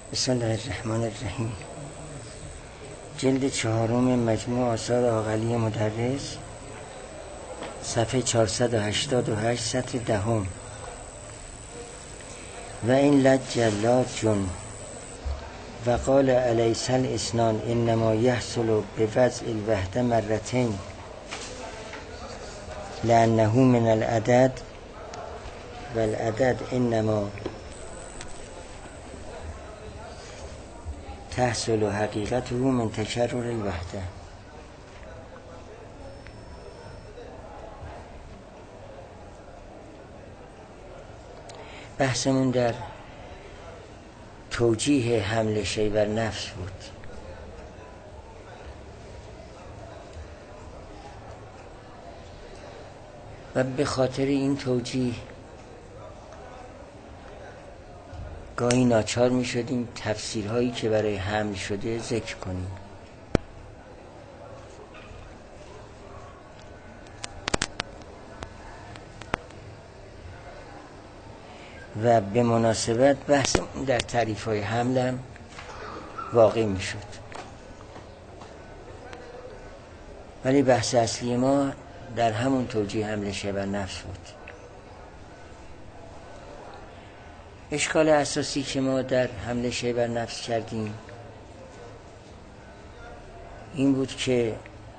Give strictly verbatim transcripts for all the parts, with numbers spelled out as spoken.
بسم الله الرحمن الرحیم. جلد چهارم مجموع آثار عاقلی مدرس، صفحه چهارصد و هشتاد و هشت، سطر دهم. و این لج لاج و قال الیس الاسنان انما یحصل بوضع الوحده مرتين لانه من العدد و العدد انما تحصل حقیقته من تکرر الوحده. بحثمون در توجیه حمل شی بر نفس بود. و به خاطر این توجیه گاهی ناچار می شدیم تفسیرهایی که برای حمل شده ذکر کنیم. و به مناسبت بحث در تعریف های حمل هم واقع می شد. ولی بحث اصلی ما در همون توجیه حمل شی بر نفس بود. اشکال اساسی که ما در حمل شی بر نفس کردیم این بود که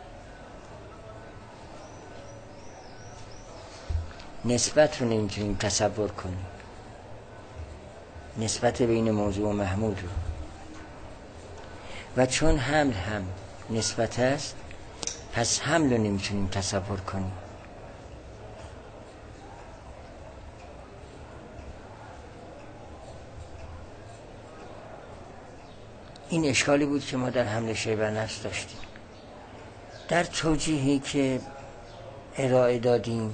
نسبت رو نمیتونیم تصور کنیم، نسبت بین موضوع و محمول رو. و چون حمل هم نسبت است، پس حمل رو نمیتونیم تصور کنیم. این اشکالی بود که ما در حمل شی بر نفس داشتیم. در توجیهی که ارائه دادیم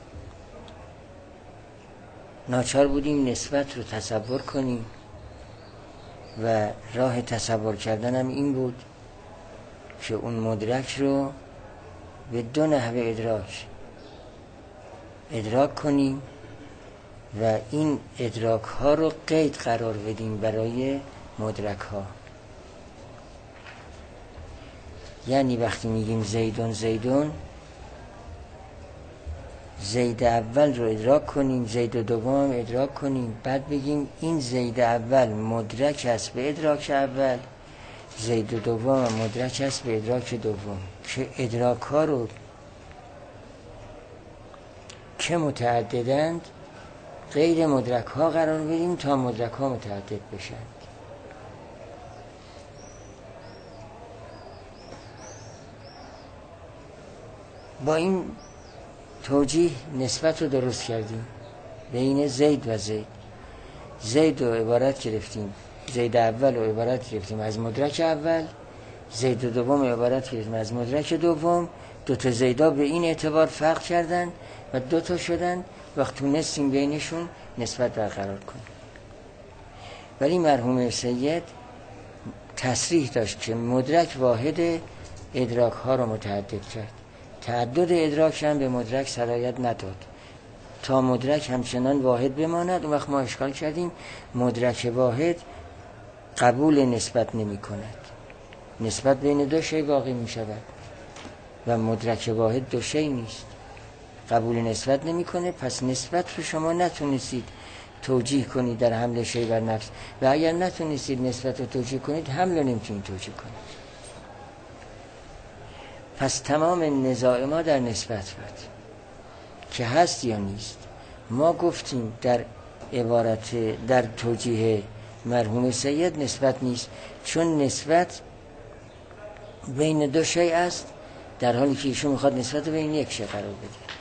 ناچار بودیم نسبت رو تصور کنیم و راه تصور کردن هم این بود که اون مدرک رو به دو نحوه ادراک ادراک کنیم و این ادراک ها رو قید قرار بدیم برای مدرک ها. یعنی وقتی میگیم زیدون زیدون، زید اول رو ادراک کنیم، زید دوم ادراک کنیم، بعد بگیم این زید اول مدرک است به ادراک اول، زید دوم مدرک است به ادراک دوم. که ادراک ها رو که متعددند غیر مدرک ها قرار بدیم تا مدرک ها متعدد بشن. با این توجیه نسبت رو درست کردیم بین زید و زید. زید رو عبارت گرفتیم، زید اول رو عبارت گرفتیم از مدرک اول، زید دوم عبارت گرفتیم از مدرک دوم. دو تا زیدا به این اعتبار فرق کردن و دو تا شدن و تونستیم بینشون نسبت برقرار کنیم. ولی مرحوم سید تصریح داشت که مدرک واحد ادراک ها رو متعدد کرد. تعدد ادراک هم به مدرک صلاحیت نداد. تا مدرک همچنان واحد بماند، اون وقت ما اشکال کردیم مدرک واحد قبول نسبت نمی کند. نسبت بین دو شی واقع می شود و مدرک واحد دو شی نیست، قبول نسبت نمی کنه. پس نسبت رو شما نتونستید توجیه کنید در حمل شی بر نفس، و اگر نتونستید نسبت رو توجیه کنید حمل رو نمیتونید توجیه کنید. پس تمام نزاع ما در نسبت بود که هست یا نیست. ما گفتیم در عبارت در توجیه مرحوم سید نسبت نیست، چون نسبت بین دو شی است، در حالی که ایشون میخواد نسبت بین یک شی قرار بده.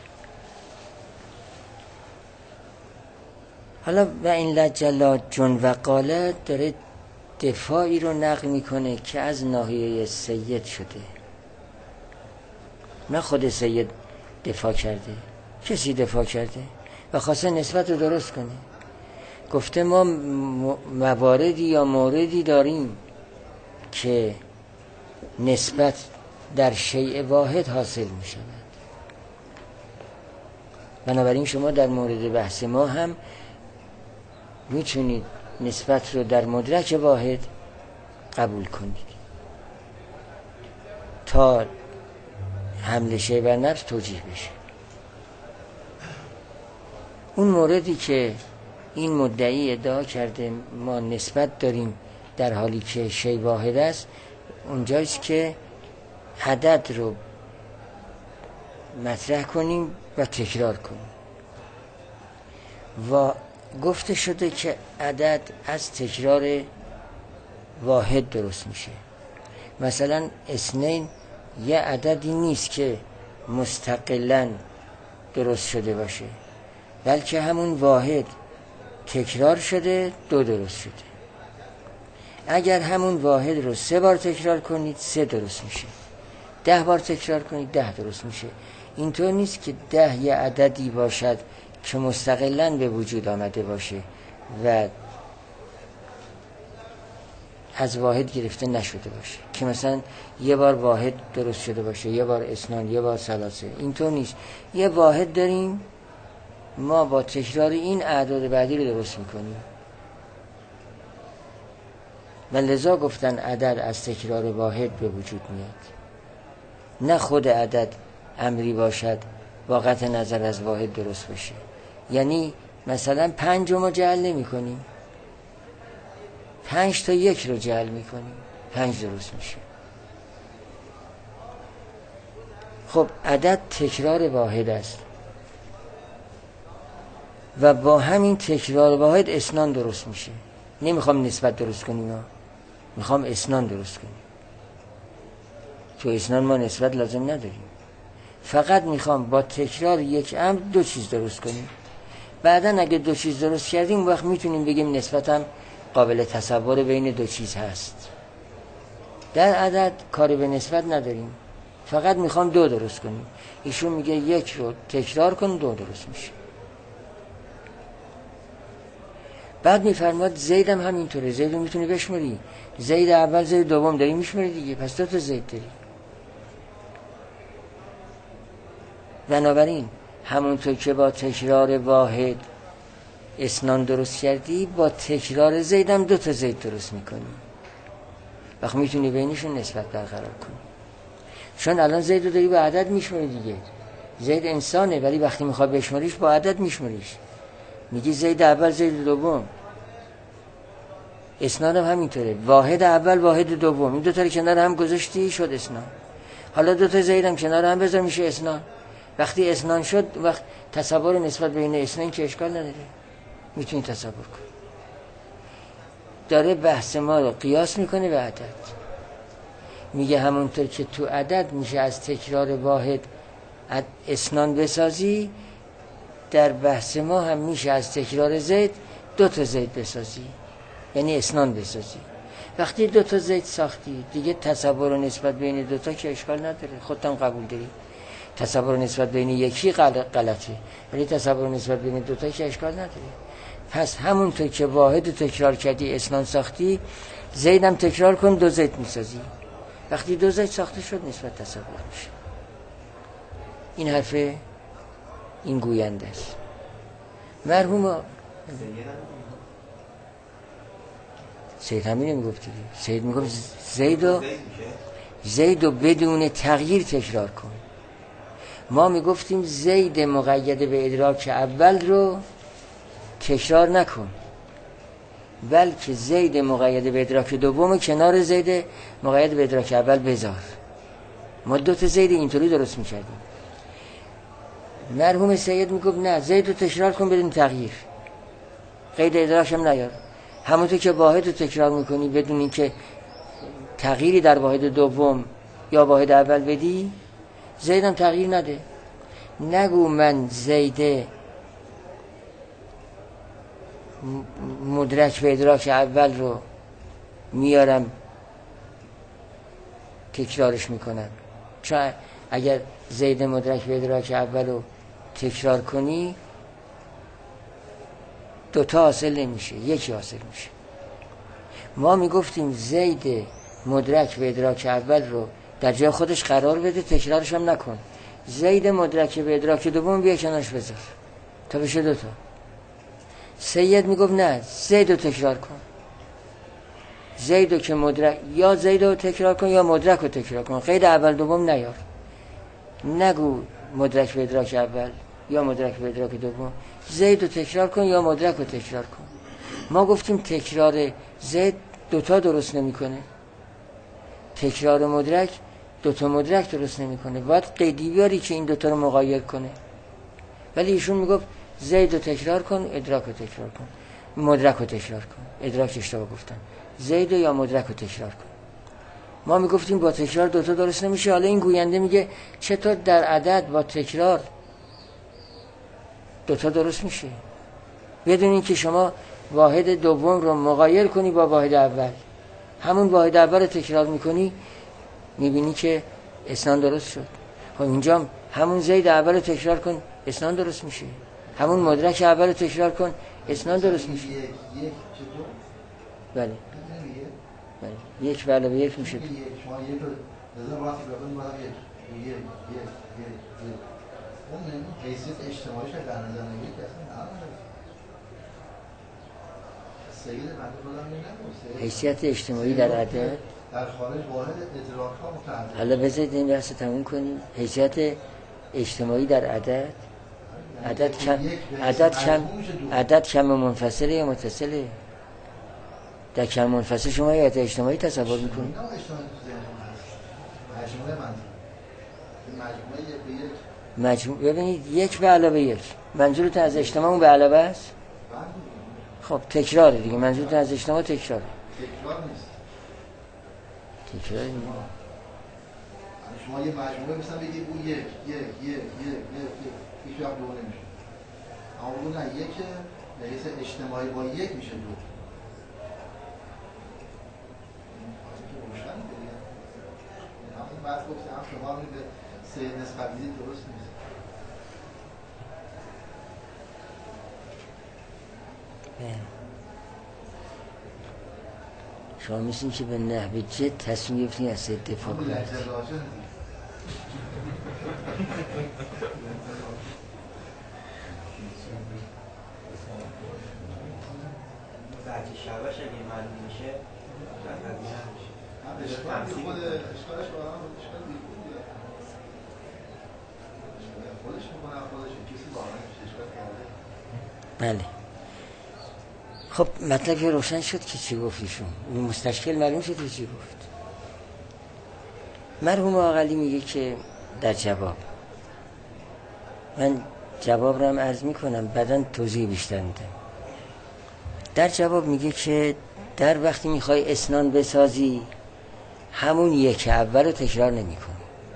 حالا و این لج لاج و قاله داره دفاعی رو نقل میکنه که از ناحیه سید شده، نه خود سید دفاع کرده. کسی دفاع کرده و خواسته نسبت رو درست کنه. گفته ما مواردی یا موردی داریم که نسبت در شیء واحد حاصل می شود. بنابراین شما در مورد بحث ما هم میتونید نسبت رو در مدرک واحد قبول کنید تا حمله شی بر نفس توجیه بشه. اون موردی که این مدعی ادعا کرده ما نسبت داریم در حالی که شی واحد است، اونجاییست که عدد رو مطرح کنیم و تکرار کنیم. و گفته شده که عدد از تکرار واحد درست میشه. مثلا اثنین یه عددی نیست که مستقلاً درست شده باشه، بلکه همون واحد تکرار شده دو درست شده. اگر همون واحد رو سه بار تکرار کنید سه درست میشه، ده بار تکرار کنید ده درست میشه. اینطور نیست که ده یه عددی باشد که مستقلاً به وجود آمده باشه و از واحد گرفته نشده باشه، که مثلا یه بار واحد درست شده باشه، یه بار اثنان، یه بار ثلاثه. اینطور نیست. یه واحد داریم، ما با تکرار این اعداد بعدی رو درست میکنیم و لذا گفتن عدد از تکرار واحد به وجود میاد، نه خود عدد امری باشد با قطع نظر از واحد درست بشه. یعنی مثلا پنج رو ما جعل نمی کنیم، پنج تا یک رو جعل می کنیم، پنج درست میشه. خب عدد تکرار واحد است و با همین تکرار واحد اثنان درست میشه. نمیخوام نسبت درست کنیم، میخوام اثنان درست کنیم. تو اثنان ما نسبت لازم نداریم، فقط میخوام با تکرار یک امر دو چیز درست کنیم. بعدن اگه دو چیز درست کردیم وقت میتونیم بگیم نسبتم قابل تصور بین دو چیز هست. در عدد کاری به نسبت نداریم، فقط میخوام دو درست کنیم. ایشون میگه یک رو تکرار کن دو درست میشه. بعد میفرماد زید هم همینطوره. زید رو میتونی بشماری، زید اول زید دوم داری میشماری دیگه، پس دو تا زید داری. بنابراین همونطور که با تکرار واحد اثنان درست کردی، با تکرار زید هم دو تا زید درست میکنی. وقت میتونی بینشون نسبت برقرار کنی، چون الان زید رو داری با عدد میشماری دیگه. زید انسانه، ولی وقتی میخواد بشماریش با عدد میشماریش. میگی زید اول زید دوم. اثنان هم همینطوره، واحد اول واحد دوم، این دو تا رو کنار هم گذاشتی شد اثنان. حالا دو تا زید هم کنار هم بذار میشه اثنان. وقتی اثنان شد، وقت تصور نسبت بین اثنین که اشکال نداره، میتونی تصور کن. داره بحث ما رو قیاس میکنه به عدد. میگه همونطور که تو عدد میشه از تکرار واحد اثنان بسازی، در بحث ما هم میشه از تکرار زید دو تا زید بسازی، یعنی اثنان بسازی. وقتی دو تا زید ساختی دیگه تصور نسبت بین دو تا که اشکال نداره، خودت هم قبول داری. تصور نسبت بین یکی غلطه، ولی تصور نسبت بین دو تا که اشکال نداره. پس همونطور که واحد تکرار کردی اثنان ساختی، زید هم تکرار کن دو زید میسازی. وقتی دو زید ساخته شد نسبت تصور میشه. این حرف این گوینده است. مرحوم سید همینه میگفتی. سید میگفت زیدو زیدو بدون تغییر تکرار کن. ما میگفتیم زید مقید به ادراک اول رو تکرار نکن، بلکه زید مقید به ادراک دوم کنار زید مقید به ادراک اول بذار. ما دو تا زید اینطوری درست میکردیم. مرحوم سید میگفت نه، زید رو تکرار کن بدون تغییر، قید ادراک هم نیار. همونطور که واحد رو تکرار میکنی بدون اینکه تغییری در واحد دوم یا واحد اول بدی، زید هم تغییر نده. نگو من زید مدرک به ادراک اول رو میارم تکرارش میکنم، چون اگر زید مدرک به ادراک اول رو تکرار کنی دوتا حاصل نمیشه، یکی حاصل میشه. ما میگفتیم زید مدرک به ادراک اول رو در جای خودش قرار بده، تکرارش هم نکن. زید مدرک به ادراک دوم بیا کنارش بذار تا بشه دوتا. سید میگفت نه، زید رو تکرار کن. زید رو که مدرک، یا زید رو تکرار کن یا مدرک رو تکرار کن، قید اول دوم نیار. نگو مدرک به ادراک اول یا مدرک به ادراک دوم، زید رو تکرار کن یا مدرک رو تکرار کن. ما گفتیم تکرار زید دوتا درست نمیکنه، تکرار مدرک دوتا مدرک درست نمیکنه، باید قیدی بیاری که این دوتا رو مغایر کنه. ولی ایشون میگفت زید رو تکرار کن، ادراک رو تکرار کن، مدرک رو تکرار کن. ادراک اشتباه گفتن، زید یا مدرک رو تکرار کن. ما میگفتیم با تکرار دوتا درست نمیشه. حالا این گوینده میگه چطور در عدد با تکرار دوتا درست میشه، بدون اینکه شما واحد دوم رو مغایر کنی با واحد اول. همون واحد اول رو تکرار میکنی، میبینی که اسنان درست شد. خب اینجا همون زید اول رو تکرار کن، اسنان درست میشه. همون مدرک اول رو تکرار کن، اسنان درست میشه. یک چطور؟ بله بله، یک به علاوه یک میشه. شما یک رو نظر وقتی بکنید باید یک یک یک یک یک اون حیثیت اجتماعیش در نظر نگید که اصلا نداره. سید منطقه رو نمیدونم حیثیت اجتماعی در عدد در خارج واحد ادراک ها متعدد. حالا بذارید این بحث تموم کنیم. حیثیت اجتماعی در عدد، عدد کم عدد کم عدد کم منفصله یا متصله؟ در کم منفصل شما حیثیت اجتماعی تصور میکنید؟ نه اجتماعی تو ذهن هست، مجموعه منطقه، مجموعه یک به یک. مجموع ببینید یک به علاوه یک، منظورتون از اجتماع اون به علاوه است؟ خب تکراره دیگه، منظورتون از اجتماع تکراره. تکرار نیست. تکرار نیست. شما یه مجموعه مثلا بگید اون یک یک یک یک یک هیچ وقت دو نمیشه. اما اون نه یک به حیث اجتماعی با یک میشه دو. روشن دیگه. همون بعد گفتم شما به سید نسبت بدید درست نیست. شما میسیم که به نحو جد تصمیم گرفتین از سید دفاع کنید. بچه شباش اگه معلوم میشه اشکال خود اشکالش واقعا اشکال بیخودیه. خودش میکنه خودش کسی واقعا اشکال کرده. بله خب مطلب که روشن شد که چی گفتیشون، این مستشکل معلوم شد که چی گفت. مرحوم عاقلی میگه که در جواب، من جواب رو هم عرض میکنم بعداً توضیح بیشتر میدم. در جواب میگه که در وقتی میخوای اسنان بسازی همون یک اول رو تکرار نمی کنی.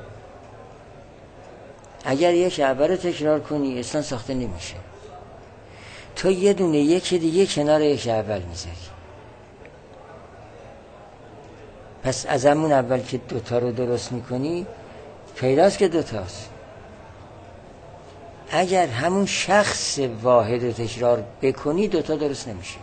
اگر یک اول رو تکرار کنی اسنان ساخته نمیشه. تو یه دونه یک دیگه کنار یک اول میذاری. پس از همون اول که دوتا رو درست میکنی پیداست که دوتاست. اگر همون شخص واحد رو تکرار بکنی دوتا درست نمیشه.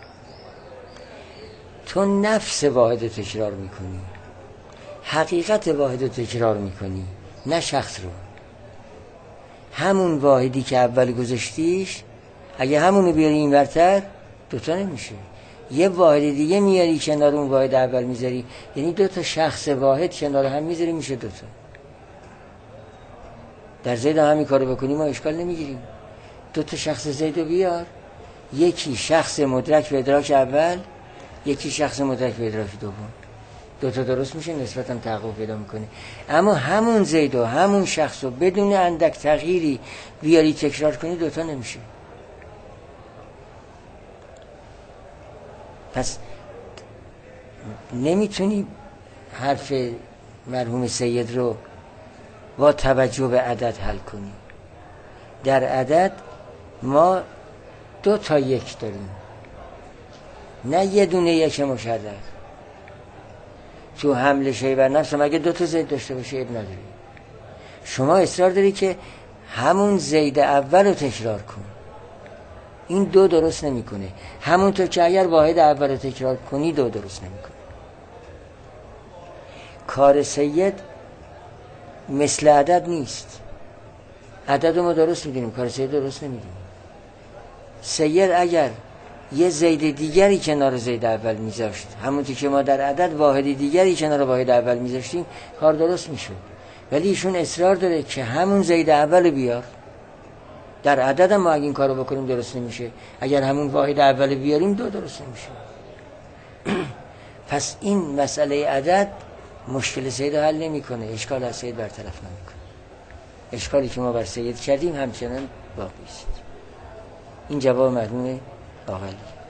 تو نفس واحد رو تکرار میکنی، حقیقت واحد رو تکرار میکنی، نه شخص رو. همون واحدی که اول گذاشتیش اگه همونو بیاری این ورتر دوتا نمیشه. یه واحد دیگه میاری کنار اون واحد اول میذاری، یعنی دوتا شخص واحد کنار هم میذاری میشه دوتا. در زید هم همین کارو بکنی ما اشکال نمیگیریم. دوتا شخص زید رو بیار، یکی شخص مدرک به ادراک اول، یکی شخص مدرک به ادراک دوم، دوتا درست میشه، نسبت هم تحقق پیدا میکنه. اما همون زید و همون شخص رو بدون اندک تغییری بیاری تکرار کنی دوتا نمیشه. پس نمیتونی حرف مرحوم سید رو با توجه به عدد حل کنی. در عدد ما دو تا یک داریم، نه یه دونه یک مشرف. تو حمل شی بر نفس مگه دو تا زید داشته باشه اب نداری. شما اصرار داری که همون زید اول رو تکرار کن، این دو درست نمیکنه. همونطور که اگر واحد اول رو تکرار کنی دو درست نمیکنه. کار سید مثل عدد نیست. عدد رو ما درست میدونیم، کار سید درست نمیدونیم. سید اگر یه زید دیگری کنار زید اول میذاشت، همونطور که ما در عدد واحد دیگری کنار واحد اول میذاشتیم، کار درست میشد. ولی ایشون اصرار داره که همون زید اول بیار. در عدد هم ما اگه این کارو بکنیم درست نمیشه، اگر همون واحد اول بیاریم دو درست نمیشه. پس این مسئله عدد مشکل سید حل نمیکنه، اشکال از سید برطرف نمیکنه. اشکالی که ما بر سید کردیم همچنان باقی است. این جواب مرحوم آقلی.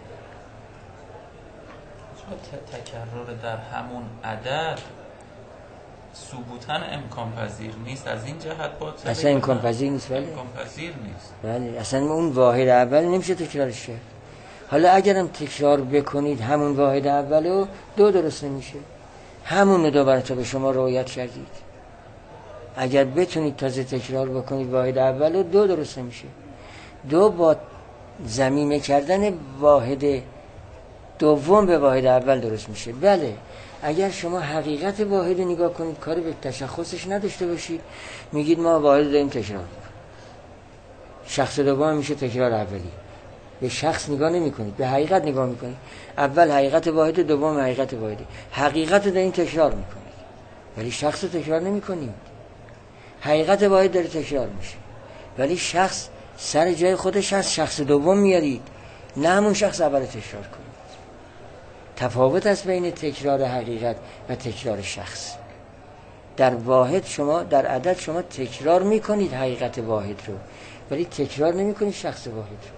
تکرار در همون عدد ثبوتاً امکان پذیر نیست، از این جهت باطله. اصلا امکان پذیر نیست. بله امکان پذیر نیست. بله اصلا اون واحد اول نمیشه تکرارش کرد. حالا اگرم تکرار بکنید همون واحد اولو، دو درست نمیشه. همون دو براتو به شما روایت کردید، اگر بتونید تازه تکرار بکنید واحد اولو، دو درست نمیشه. دو با ضمیمه کردن واحد دوم به واحد اول درست میشه. بله اگر شما حقیقت واحد نگاه کنید، کاری به تشخصش نداشته باشید، میگید ما واحد داریم تکرار، شخص دوم میشه تکرار اولی. به شخص نگاه نمی کنید، به حقیقت نگاه میکنید. اول حقیقت واحد، دوم حقیقت واحد. حقیقت رو دارین تکرار میکنید ولی شخص رو تکرار نمی کنید. حقیقت واحد داره تکرار میشه ولی شخص سر جای خودش هست، شخص دوم میارید، نه همون شخص اول تکرار کنید. تفاوت است بین تکرار حقیقت و تکرار شخص. در واحد شما، در عدد شما تکرار میکنید حقیقت واحد رو ولی تکرار نمیکنید شخص واحد رو.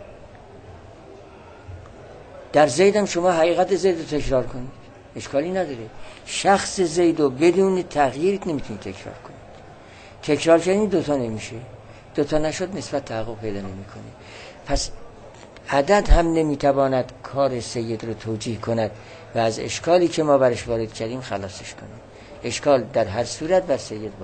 در زید هم شما حقیقت زید رو تکرار کنید، اشکالی نداره. شخص زید رو بدون تغییر نمیتونید تکرار کنید. تکرار کنید دوتا نمیشه، دوتا نشد نسبت تحقق پیدا نمیکنه. پس عدد هم نمیتواند کار سید رو توجیه کند و از اشکالی که ما برش وارد کردیم خلاصش کنه. اشکال در هر صورت بر سید وارد.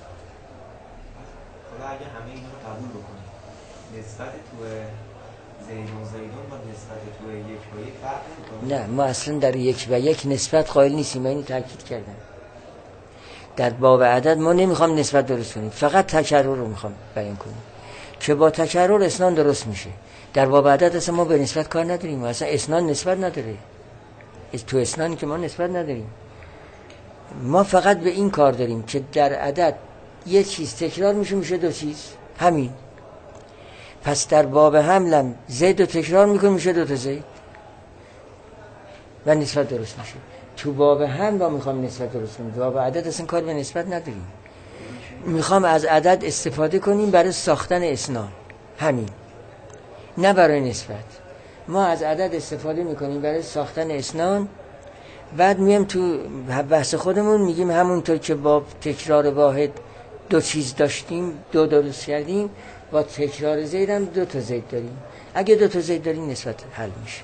حالا اگه همه اینا رو قبول بکنیم، نسبت تو زیدون زیدون با نسبت تو یک با یک فرق نمی‌کنه؟ نه، ما اصلا در یک و یک نسبت قائل نیستیم. من اینو تاکید کردم. در باب عدد ما نمیخوام نسبت درست کنیم، فقط تکرر رو میخوام بیان کنیم که با تکرر اسنان درست میشه. در باب عدد اصلا ما به نسبت کار نداریم، اصلا اسنان نسبت نداره. تو اسنانی که ما نسبت نداریم، ما فقط به این کار داریم که در عدد یه چیز تکرار میشه، میشه دو چیز، همین. پس در باب حملم زید رو تکرار میکنه، میشه دو تا زید و نسبت درست میشه. تو باب حمل ما میخوام نسبت درست کنیم، باب عدد اصلا کار به نسبت نداریم. میخوام از عدد استفاده کنیم برای ساختن اسنان، همین، نه برای نسبت. ما از عدد استفاده میکنیم برای ساختن اسنان، بعد میم تو بحث خودمون میگیم همونطور که با تکرار واحد دو چیز داشتیم، دو درست کردیم، با تکرار زید هم دو تا زید داریم. اگه دو تا زید داریم نسبت حل میشه.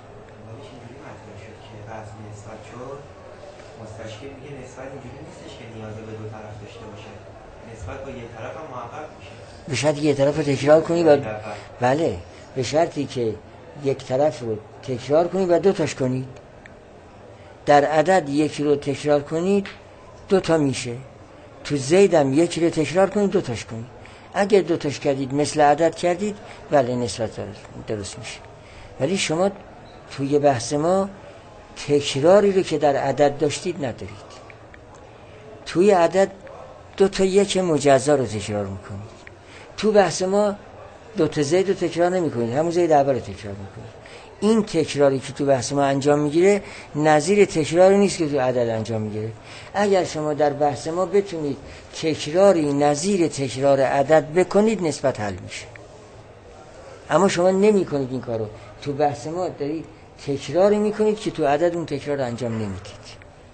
مستشکل میگه نسبت اینجوری نیستش که نیازه به دو طرف داشته باشه، نسبت با یک طرف هم محقق میشه. به شرطی که یک طرف رو تکرار کنی و بله، به شرطی که یک طرف رو تکرار کنی و دو تاش کنید. در عدد یکی رو تکرار کنید دو تا میشه، تو زیدم یکی رو تکرار کنید دو تاش کنید. اگر دو تاش کردید مثل عدد کردید، بله نسبت درست میشه. ولی شما توی بحث ما تکراری رو که در عدد داشتید ندارید. توی عدد دو تا یک مجزا رو تکرار میکنید. تو بحث ما دو تا زید رو تکرار نمیکنید، همون زید اول رو تکرار میکنید. این تکراری که تو بحث ما انجام میگیره نظیر تکراری نیست که تو عدد انجام میگیره. اگر شما در بحث ما بتونید تکراری نظیر تکرار عدد بکنید، نسبت حل میشه. اما شما نمی کنید این کارو. تو بحث ما دارید تکراری میکنید که تو عدد اون تکرار انجام نمیدید.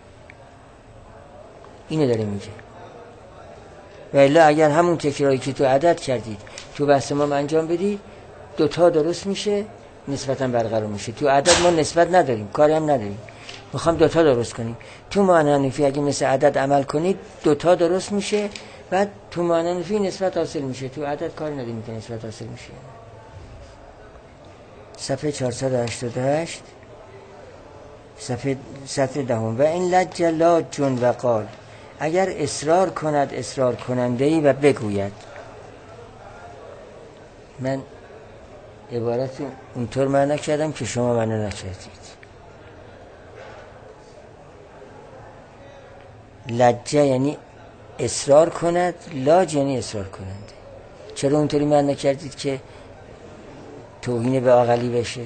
اینو داره میگه. و الا اگر همون تکراری که تو عدد کردید تو بحث ما انجام بدید، دوتا درست میشه، نسبتا برقرار میشه. تو عدد ما نسبت نداریم، کاری هم نداریم، میخوام دوتا درست کنیم. تو معنی حنفی اگه مثل عدد عمل کنید دوتا درست میشه، بعد تو معنی حنفی نسبت حاصل میشه. تو عدد کاری نداریم که نسبت حاصل میشه. صفحه چهارصد و هشتاد و هشت، صفحه صفحه دهم. و این لج لاجون و قال، اگر اصرار کند اصرار کننده‌ای و بگوید. من عبارت اونطور معنا کردم که شما معنا نکردید. لجه یعنی اصرار کند، لاج یعنی اصرار کننده. چرا اونطوری معنا کردید که توهین به عاقلی بشه؟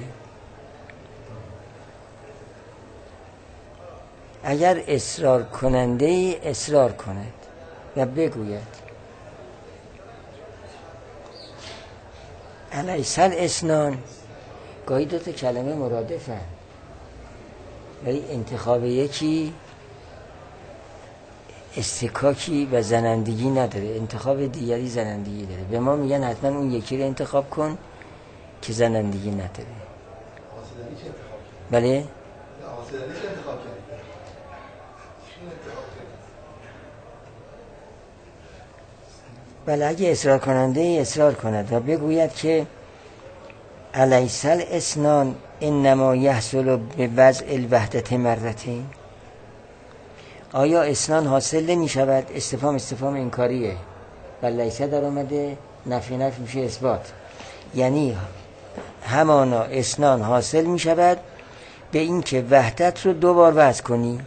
اگر اصرار کننده ای اصرار کند و بگوید الیس الاسنان، گاهی دو تا کلمه مرادفن ولی انتخاب یکی استکاکی و زنندگی نداره، انتخاب دیگری زنندگی داره. به ما میگن حتما اون یکی رو انتخاب کن که زنندگی نداره. آسدانی چه انتخاب کرد؟ بله؟ آسدانی چه انتخاب کرد؟ بله اگه اصرار کننده اصرار کند و بگوید که الیس الاسنان انما یحصل بوضع الوحدت مرتين، آیا اسنان حاصل نمی شود؟ استفهام استفهام انکاریه و لیس در آمده، نفی نفی میشه اثبات، یعنی همانا اسنان حاصل می شود به این که وحدت رو دو بار وضع کنی.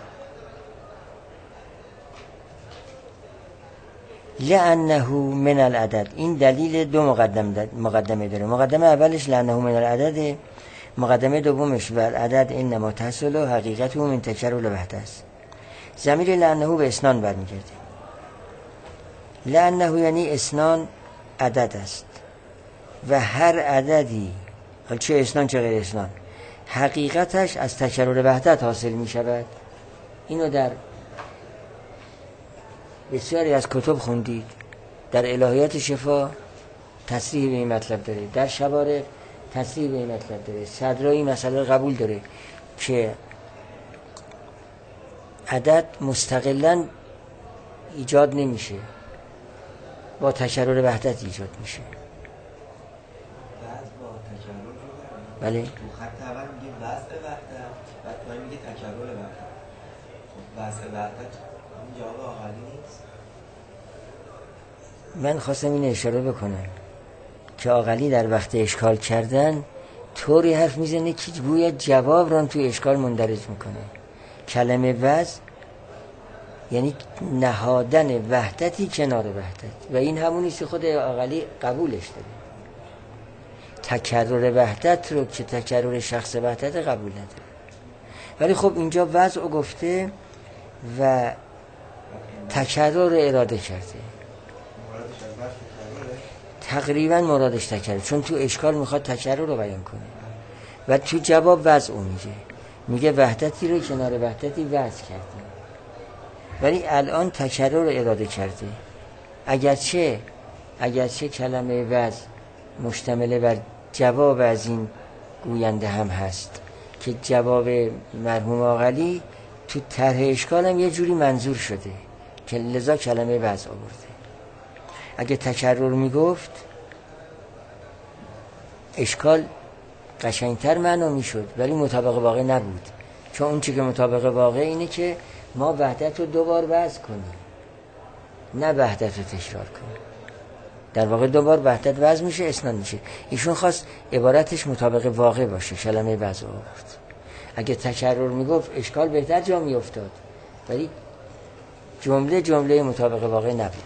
لأنه من العدد، این دلیل دو مقدمه مقدمه داره. مقدمه اولش لأنه من العدد، مقدمه دومش و العدد انما تحصل و حقیقته من تکرر الوحده است. ضمیر لأنه به اسنان برمیگرده. لأنه یعنی اسنان عدد است و هر عددی، حالا چه اسنان چه غیر اسنان، حقیقتش از تکرر وحدت حاصل می شود. اینو در بسیاری از کتب خوندید. در الهیات شفا تصریح به این مطلب داره، در شوارق تصریح به این مطلب داره، صدرا این مسئله قبول داره که عدد مستقلاً ایجاد نمیشه، با تکرر وحدت ایجاد میشه. بعد با تکرر رو بله. تو خط اول میگه وضع وحدت، بعد پایین میگه تکرر وحدت. خب وضع وحدت این جواب آخری نیست. من خواستم این اشاره بکنم که عاقلی در وقت اشکال کردن طوری حرف میزنه که گویا جواب رو توی اشکال مندرج میکنه. کلمه وضع یعنی نهادن وحدتی کنار وحدت و این همونیست که خود عاقلی قبولش داره. تکرر وحدت رو که تکرر شخص وحدت قبول نداره. ولی خب اینجا وضع رو گفته و تکرر رو اراده کرده. تقریبا مرادش تکرر، چون تو اشکال میخواد تکرر رو بیان کنه و تو جواب وضع رو میگه میگه وحدتی رو کنار وحدتی وضع کرده، ولی الان تکرر رو اراده کرده. اگرچه اگرچه کلمه وضع مشتمل بر جواب از این گوینده هم هست که جواب مرحوم عاقلی تو طرح اشکال هم یه جوری منظور شده که لذا کلمه وضع آورده. اگه تکرر میگفت اشکال قشنگتر معنا میشد ولی مطابق واقع نبود، چون اون چی که مطابق واقع اینه که ما وحدت رو دوبار وضع کنیم نه وحدت رو تکرار کنیم. در واقع دوبار وحدت وضع میشه اسناد میشه. ایشون خواست عبارتش مطابق واقع باشه، کلمه وضع آورد. اگه تکرر میگفت اشکال بهتر جا میافتاد ولی جمله جمله مطابق واقع نبود.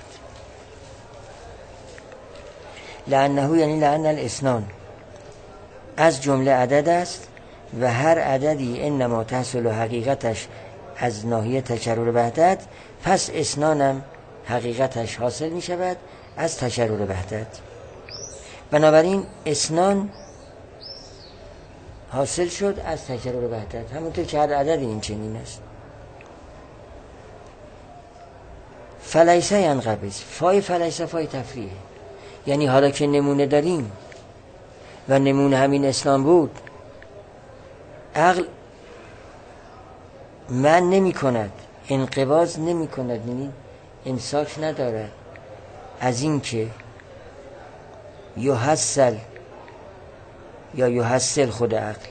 لأنه یعنی لأن الاسنان از جمله عدد است و هر عددی انما تحصل حقیقتش از ناحیه تکرر وحدت، پس اسنانم حقیقتش حاصل می شود از تکرر وحدت. بنابراین اسنان حاصل شد از تکرر وحدت، همونطور که هر عدد این چنین است. فلیسه ینقبض، فای فلیسه فای تفریه، یعنی حالا که نمونه داریم و نمونه همین اسلام بود، عقل من نمی کند، انقباض نمی کند، یعنی امساک ندارد از این که یحصل یا یحصل خود عقل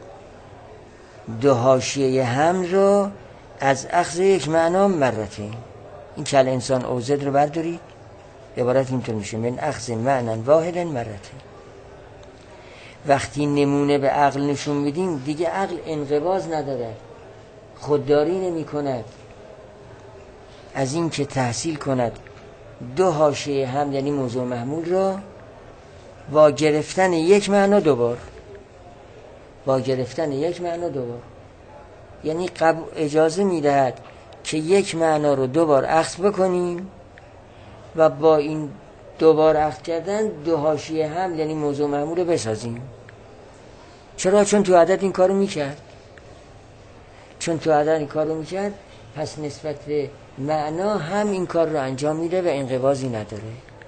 دو حاشیه هم رو از اخذ یک معنا مرتين. این که الانسان اوزد رو بردارید عبارت اینطور میشه من اخذ معنا واحد مرتين. وقتی نمونه به عقل نشون میدیم دیگه عقل انقباض نداره، خودداری نمی کند از این که تحصیل کند دو حاشیه هم یعنی موضوع محمول را با گرفتن یک معنا دوبار با گرفتن یک معنا دوبار یعنی قبول اجازه میدهد که یک معنا رو دوبار اخذ بکنیم و با این دوبار اخذ کردن دو حاشیه هم یعنی موضوع محمول رو بسازیم. چرا؟ چون تو عدد این کارو میکرد چون تو عدد این کارو میکرد پس نسبت به معنا هم این کار رو انجام میده و انقباضی نداره.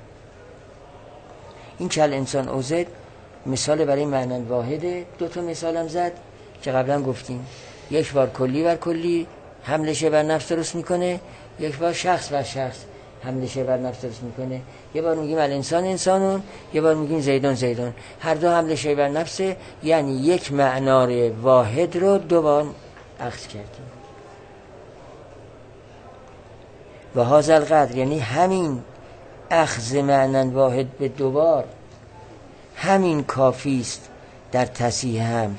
این کل انسان اوزد مثال برای معنی واحده. دو تا مثال هم زد که قبلا گفتیم، یک بار کلی بر کلی حملشه بر نفس درست میکنه، یک بار شخص بر شخص حملشه بر نفس درست میکنه. یه بار میگیم الانسان انسانون، یه بار میگیم زیدون زیدون، هر دو حملشه بر نفسه، یعنی یک معنی واحد رو دو بار اخذ کردیم. و هذا القدر یعنی همین اخذ معنی واحد به دوبار همین کافی است در تصحیح حمل،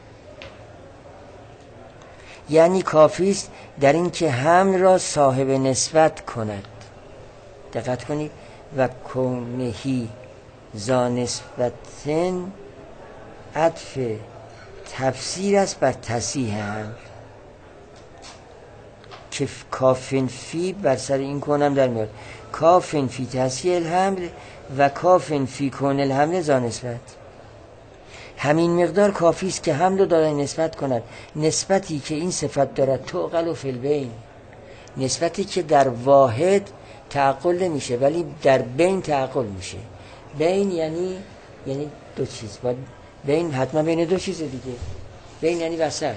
یعنی کافی است در این که حمل را صاحب نسبت کند. دقت کنید، و کونهی ذا نسبتن عطف تفسیر است بر تصحیح حمل که کافن فی بر سر این کنم در میاد، کافن فی تصحیح الحمل و کافن فی کون الحمل ذا نسبت. همین مقدار کافی است که حمل رو دارای نسبت کند، نسبتی که این صفت دارد تعقل و فی البین، نسبتی که در واحد تعقل نمیشه ولی در بین تعقل میشه. بین یعنی یعنی دو چیز، باید بین حتما بین دو چیز دیگه، بین یعنی وسط.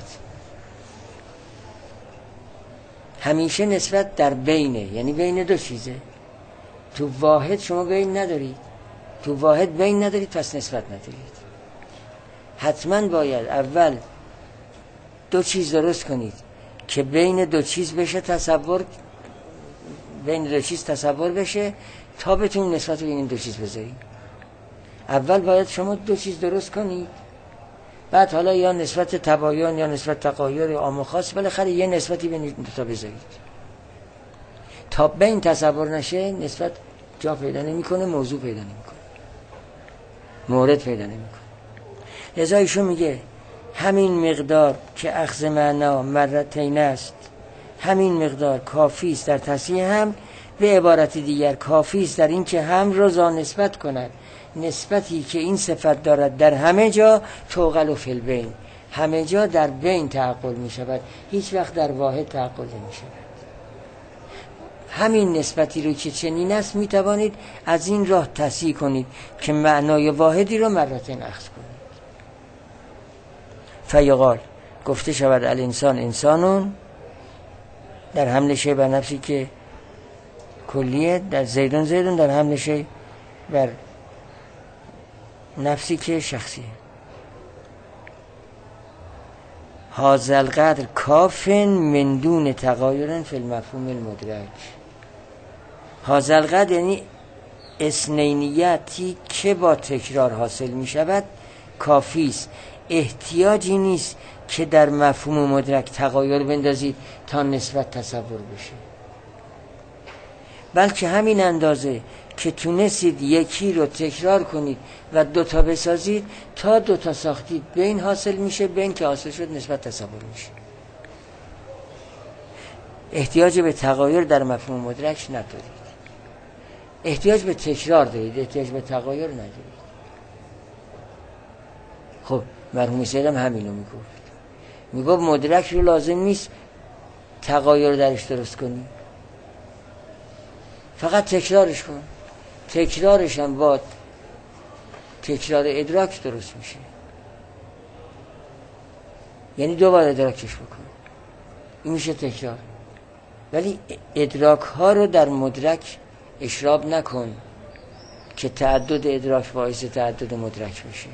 همیشه نسبت در بینه، یعنی بین دو چیزه. تو واحد شما بین ندارید، تو واحد بین ندارید پس نسبت ندارید. حتما باید اول دو چیز درست کنید که بین دو چیز بشه تصور بین دو چیز تصور بشه تا بتونید نسبت بین این دو چیز بذارید. اول باید شما دو چیز درست کنید، بعد حالا یا نسبت تباین یا نسبت تغایر یا عام و خاص، بالاخره یه نسبتی بین دو تا بذارید. تا بین تصور نشه نسبت جا پیدا نمیکنه، موضوع پیدا نمیکنه، مورد پیدا نمیکنه. لذا ایشون میگه همین مقدار که اخذ معنا مرتین است، همین مقدار کافی است در تصحیح هم. به عبارت دیگر کافی است در این که هم را ذا نسبت کند، نسبتی که این صفت دارد در همه جا توقل و فی البین، همه جا در بین تعقل می شود، هیچ وقت در واحد تعقل نمی شود. همین نسبتی رو که چنین است می توانید از این راه تصحیح کنید که معنای واحدی رو مرتين اخذ کنید. فیقال گفته شود الانسان انسانون در حمل شی بر نفسی که کلیه، در زیدون زیدون در حمل شی بر نفسی که شخصیه. هذا القدر کاف من دون تغایر فی المفهوم المدرک. هذا القدر یعنی اثنینیتی که با تکرار حاصل می شود کافی است، احتیاجی نیست که در مفهوم مدرک تغایر بندازید تا نسبت تصور بشه، بلکه همین اندازه که تونستید یکی رو تکرار کنید و دوتا بسازید، تا دوتا ساختید بین حاصل میشه، بین که حاصل شد نسبت تصور میشه. احتیاج به تغایر در مفهوم مدرک ندارید، احتیاج به تکرار دارید، احتیاج به تغایر ندارید. خب مرحوم سید هم همینو میگفت، میگفت مدرک رو لازم نیست تغایر درش درست کنی، فقط تکرارش کن، تکرارش هم با تکرار ادراک درست میشه، یعنی دوباره ادراکش بکن، این میشه تکرار. ولی ادراک ها رو در مدرک اشراب نکن که تعدد ادراک باعث تعدد مدرک بشه.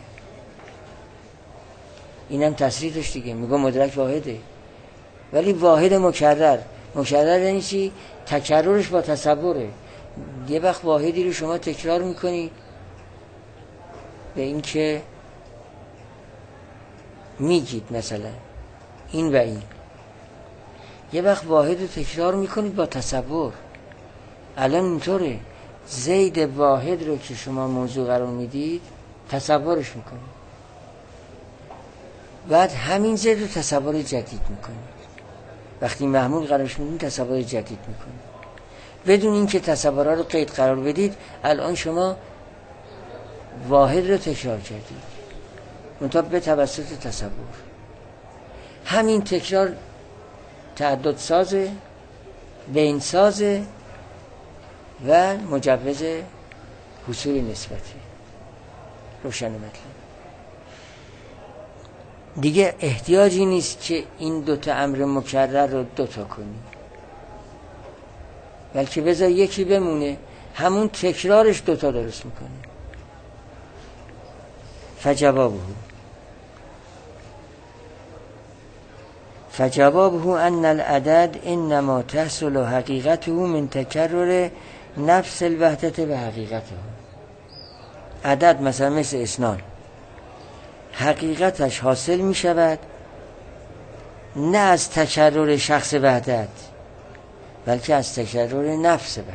اینم تصریحش دیگه، میگه مدرک واحده ولی واحد مکرر. مکرر یعنی چی؟ تکررش با تصوره. یه وقت واحدی رو شما تکرار میکنی به این که میگید مثلا این و این، یه وقت واحد رو تکرار میکنید با تصور. الان اینطوره، زید واحد رو که شما موضوع قرار میدید تصورش میکنید، بعد همین زید رو تصور جدید میکنید. وقتی محمول قرارش میدید تصور جدید میکنید بدون اینکه تصورها رو قید قرار بدید. الان شما واحد رو تکرار کردید منتها به توسط تصور. همین تکرار تعدد سازه، بین سازه و مجوز حصول نسبتی. روشن مطلب دیگه احتیاجی نیست که این دوتا امر مکرر رو دوتا کنی، بلکه بذار یکی بمونه، همون تکرارش دوتا درست میکنه. فجوابه فجوابه ان العدد انما تحصل حقیقته من تکرر نفس الوحدت و حقیقته. عدد مثلا مثل اسنان، حقیقتش حاصل می شود نه از تکرر شخص وحدت بلکه از تکرر نفس وحدت.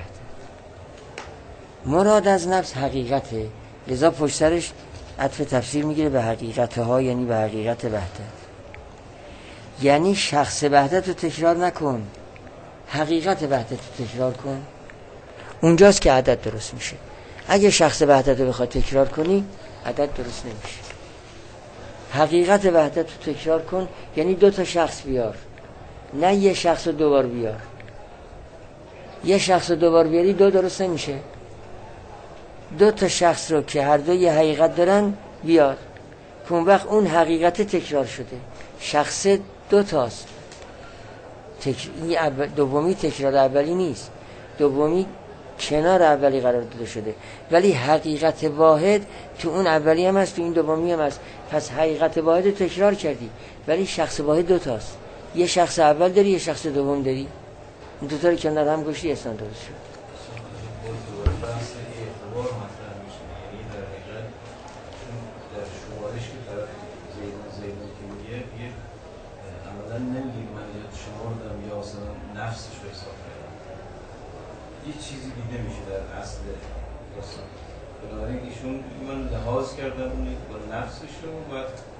مراد از نفس حقیقته، لذا پشت سرش عطف تفسیر میگیره به حقیقتها، یعنی به حقیقت وحدت. یعنی شخص وحدت رو تکرار نکن، حقیقت وحدت رو تکرار کن، اونجاست که عدد درست میشه. اگه شخص وحدت رو بخواد تکرار کنی عدد درست نمیشه. حقیقت وحدت رو تکرار کن، یعنی دو تا شخص بیار، نه یه شخص رو دوبار بیار. یه شخص رو دوبار بیاری دو درست نمیشه. دو تا شخص رو که هر دو یه حقیقت دارن بیار، اون وقت اون حقیقت تکرار شده. شخص دو تاست، تک... دومی تکرار اولی نیست، دومی کنار اولی قرار داده شده، ولی حقیقت واحد تو اون اولی هم هست، تو این دومی هم هست. پس حقیقت واحد رو تکرار کردی، ولی شخص واحد دو تاست. یه شخص اول داری، یه شخص دوم داری، این دو تا رو کنار هم گوشی اسناد درست شد. نمیگیم من یا شمردم یا اصلا نفسش رو حساب کردم، یه چیزی دیده میشه در اصل داستان. بنابراین ایشون من لحاظ کردم اون با نفسش رو و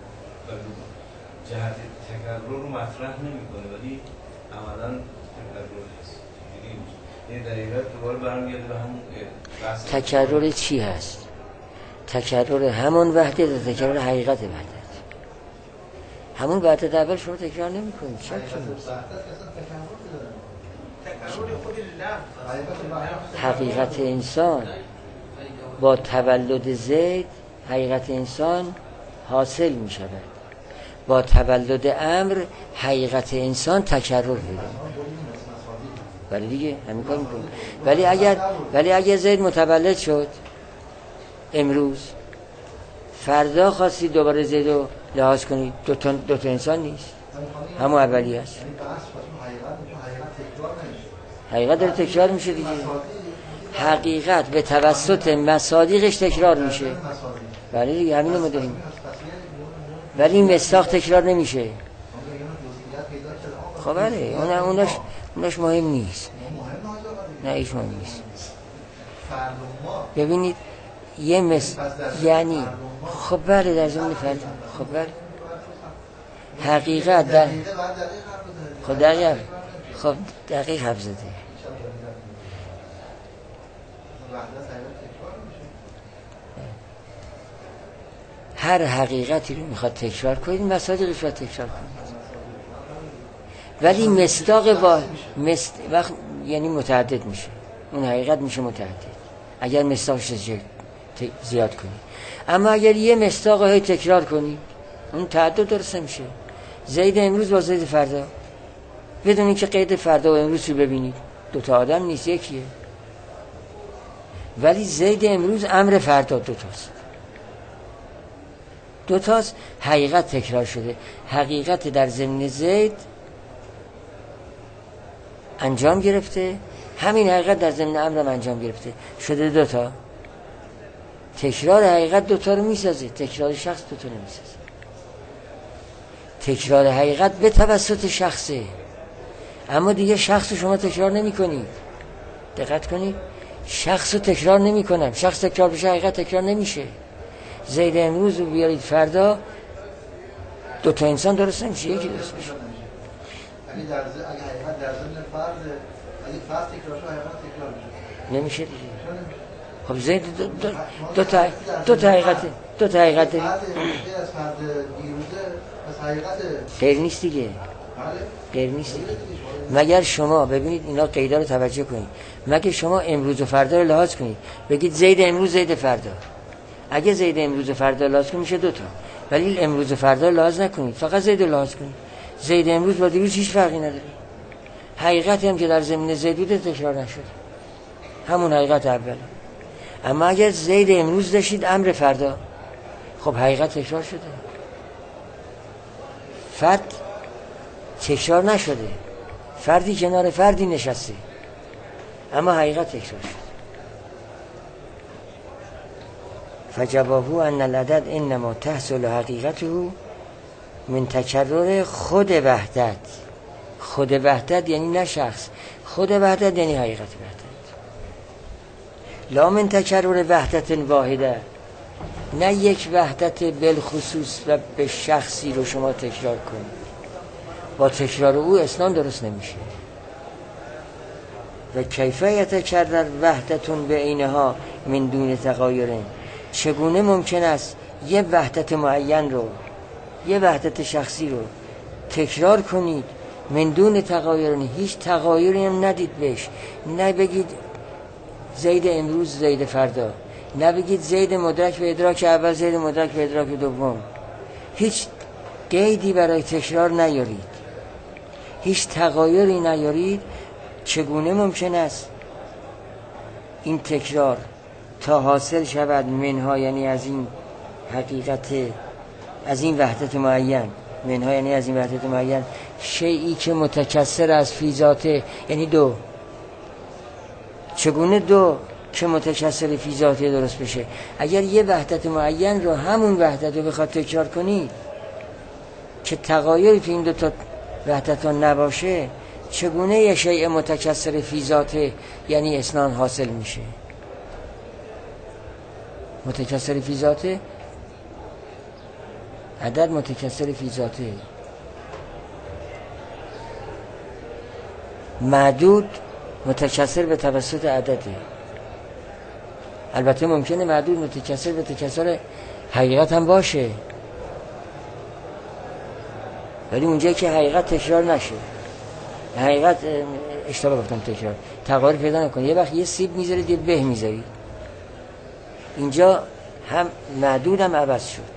جهت تکرر رو مطرح نمیکنه، ولی عملا تکرر هست. این دقیقا دوباره برمیگرده به همون بحث تکرر چی هست؟ تکرر همون وحدت و تکرر حقیقت وحدت. همون وحدت اول شما تکرار نمی کنید. چه حقیقت انسان با تولد زید حقیقت انسان حاصل می شود، با تولد امر حقیقت انسان تکرر پیدا. ولی دیگه همین کار میکنه. ولی اگر ولی اگر زید متولد شد امروز، فردا خواستی دوباره زید رو لحاظ کنید، دو تا دو تا انسان نیست، همون اولی است. حقیقت داره تکرار میشه دیگه. حقیقت به توسط مصادیقش تکرار میشه. ولی دیگه همینو ما داریم، ولی این مصداق تکرار نمیشه. خب بله اون اونش اونش مهم نیست. نه ایش مهم نیست. ببینید یه مس یعنی خب بله در ضمن فرد خب بله حقیقت در خب دقیق خب دقیق حرف زده. هر حقیقتی رو میخواد تکرار کنید مصادیقش رو تکرار کنید، ولی مصداق با مست... وقت یعنی متعدد میشه، اون حقیقت میشه متعدد اگر مصداقش زیاد کنی. اما اگر یه مصداق رو تکرار کنی اون تعدد درست میشه. زید امروز با زید فردا، بدون اینکه قید فردا و امروز رو ببینید، دوتا آدم نیست یکیه، ولی زید امروز امر فردا دوتاست. دوتاست حقیقت تکرار شده. حقیقت در ضمن زید انجام گرفته، همین حقیقت در ضمن امرم انجام گرفته، شده دوتا. تکرار حقیقت دوتا رو میسازه، تکرار شخص دوتا رو میسازه. تکرار حقیقت به توسط شخصه، اما دیگه شخص شما تکرار نمی کنید. دقت کنید، شخص رو تکرار نمی کنم. شخص تکرار بشه حقیقت تکرار نمیشه. زید امروز رو بیارید فردا، دو تا انسان درست نمیشه، یکی درست میشه. اگه در ز... اگه حقیقت در ضمن فرض، اگه فرض تکرار شد حقیقت تکرار میشه. نمیشه دیگه. خب زید دو, دو, دو تا دو تا حقیقت دو تا حقیقت فرض از فرض دیروزه از حقیقت غیر نیست دیگه. غیر نیست دیگه. مگر شما ببینید اینا قیدا رو توجه کنید، مگر شما امروز و فردا رو لحاظ کنید بگید زید امروز زید فردا. اگه زید امروز و فردا لحاظ کنید میشه دو تا، ولی امروز و فردا رو لحاظ نکنید، فقط زید رو لحاظ کنید. زید امروز با دیروز هیچ فرقی نداره. حقیقتی هم که در زمین زید بوده تکرار نشده، همون حقیقت اوله. اما اگر زید امروز داشتید امر فردا، خب حقیقت تکرار شده. فرد تکرار نشده، فردی کنار فردی نشسته، اما حقیقت تکرار شده. فجوابه ان العدد انما تحصل حقیقته من تکرر خود وحدت. خود وحدت یعنی نه شخص، خود وحدت یعنی حقیقت وحدت. لا من تکرر وحدت واحده، نه یک وحدت بالخصوص و به شخصی رو شما تکرار کنید. با تکرار او اسنان درست نمیشه. و کیفیت یتکرر وحدتون به اینها من دون تغایرین، چگونه ممکن است یه وحدت معین رو، یه وحدت شخصی رو تکرار کنید من دون تغایرین، هیچ تغایری هم ندید بهش. نه بگید زید امروز زید فردا، نه بگید زید مدرک به ادراک اول زید مدرک به ادراک دوم. هیچ قیدی برای تکرار نیارید، هیچ تغایری نیارید. چگونه ممکن است این تکرار تا حاصل شود منها، یعنی از این حقیقت، از این وحدت معین، منها یعنی از این وحدت معین، شیئی که متکثر از فی ذاته، یعنی دو. چگونه دو که متکثر فی ذاته درست بشه؟ اگر یه وحدت معین رو، همون وحدت رو بخواد تکرار کنید که تغایری تو این دو تا وحدت ها نباشه، چگونه یه شیء متکثر فی ذاته یعنی اسنان حاصل میشه؟ متکثر فی ذاته، عدد متکثر فی ذاته، معدود متکثر به توسط عدده. البته ممکنه معدود متکثر به تکثر حقیقت هم باشه، ولی اونجایی که حقیقت تکرار نشه، حقیقت اشتباه گفتم، تکرار تغییر پیدا نکنه. یه وقت یه سیب میذارید یه به میذارید، اینجا هم معدود هم عوض شد،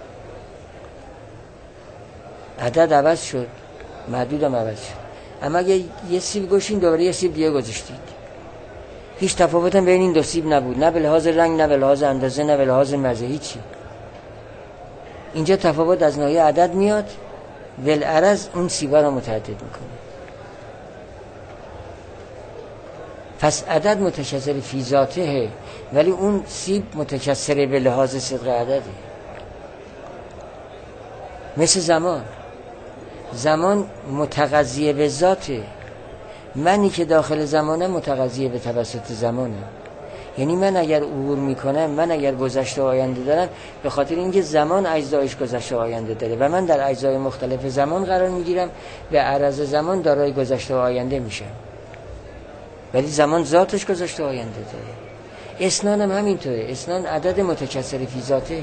عدد عوض شد، معدود هم عوض شد. اما اگه یه سیب گوشین دوباره یه سیب دیگه گذاشتید، هیچ تفاوت هم بین این دو سیب نبود، نه به لحاظ رنگ، نه به لحاظ اندازه، نه به لحاظ مزه، هیچی. اینجا تفاوت از ناحیه عدد میاد، بالعرض اون سیبا رو متعدد میکنه. پس عدد متکثر فی ذاته، ولی اون سیب متکثر به لحاظ صدق عدده. مثل زمان، زمان متغذیه به ذاته، منی که داخل زمانم متغذیه به توسط زمانم. یعنی من اگر عبور میکنم، من اگر گذشته و آینده دارم، به خاطر اینکه زمان اجزایش گذشته و آینده داره و من در اجزای مختلف زمان قرار میگیرم، به عرض زمان دارای گذشته و آینده میشم، ولی زمان ذاتش گذشته و آینده داره. اسنان هم همینطوره، اسنان عدد متکثر فی ذاته،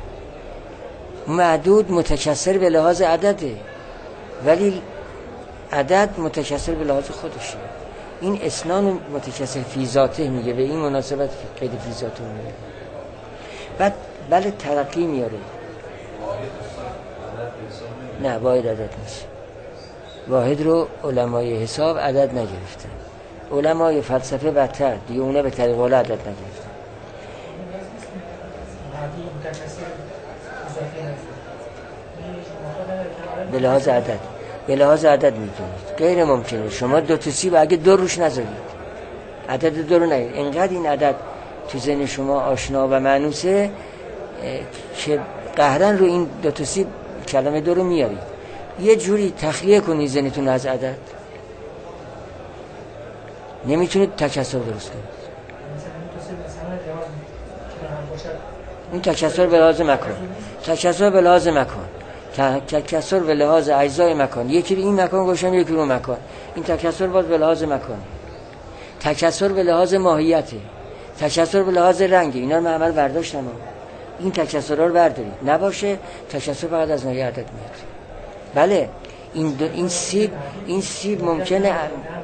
معدود متکثر به لحاظ عدده، ولی عدد متکثر به لحاظ خودشه. این اسنان متکثر فی ذاته میگه، به این مناسبت قید فی ذاته میگه. بعد بله ترقی میاره. نه واحد عدد نیست، واحد رو علمای حساب عدد نگرفتن، علمای فلسفه بدتر دیگه، اونا به طریق والا عدد نگرفتن. به لحاظ عدد، به لحاظ عدد میتونید، غیر ممکنه شما دو تا سیب اگه دو روش نذارید، عدد دو رو نگید. اینقدر این عدد تو ذهن شما آشنا و مانوسه که قهرن رو این دو تا سیب کلمه دو رو میارید، یه جوری تخلیه کنید ذهنتون از عدد، نمیتونید تکسر درست کنید. این تکسر به لحاظ مکان، تکسر به لحاظ مکان، تکسر به لحاظ اجزای مکان، یکی این مکان گوشم یکی اون مکان، این تکسر باز به لحاظ مکان. تکسر به لحاظ ماهیته، تکسر به لحاظ رنگ، اینا رو من عمل برداشتم. این تکسرها رو بردارید، نباشه تکسر فقط از ناحیه عدد میاد. بله این دو این سیب این سیب ممکنه